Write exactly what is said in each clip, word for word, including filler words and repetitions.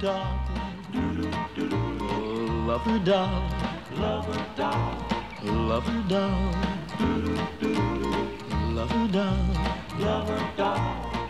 doll, love a doll, love a doll, love a doll, love a doll, love a doll.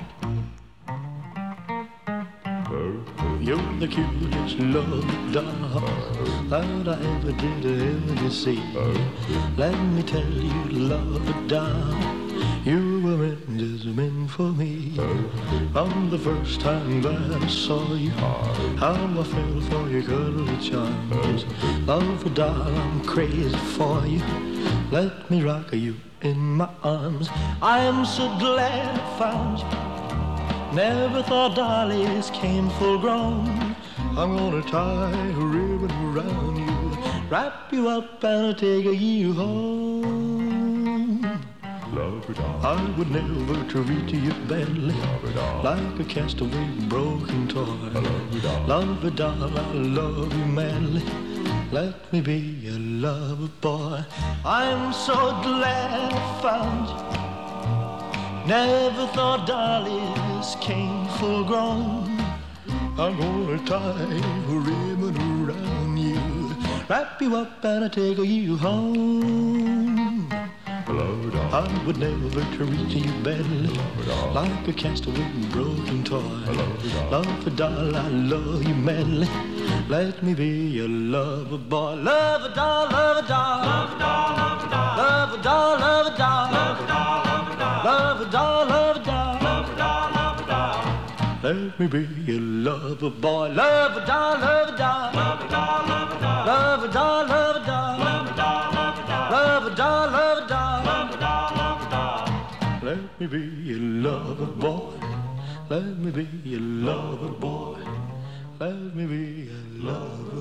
You're the cutest love doll that I ever did ever see. Let me tell you, love a doll, you were meant just meant for me. From the first time that I saw you, how I fell for your cuddly charms. Love a doll, I'm crazy for you. Let me rock you in my arms. I am so glad I found you. Never thought dollies came full grown. I'm gonna tie a ribbon around you, wrap you up and take you home. Love a doll, I would never treat you badly, love a doll, like a castaway broken toy. love a doll, Love a doll, I love you madly. Let me be your lover boy. I'm so glad I found you. Never thought dollies came full grown. I'm gonna tie a ribbon around you, wrap you up and take you home. love a doll, I would never treat you badly, love a doll, like a castaway broken toy. love a doll, Love a doll, I love you madly. Let me be your lover boy. Love a doll, love a doll, love a doll, love a doll, love a doll, love a doll, love a doll, love a doll, love a doll, love a doll. love a doll, love a doll, Let me be your lover boy. Love a doll, love a doll, love a doll, love a doll, love a doll, love a doll, love a doll, love a doll, love a doll, love a doll. love a doll, love a doll. Let me be your lover boy. Let me be your lover boy. Let me be your lover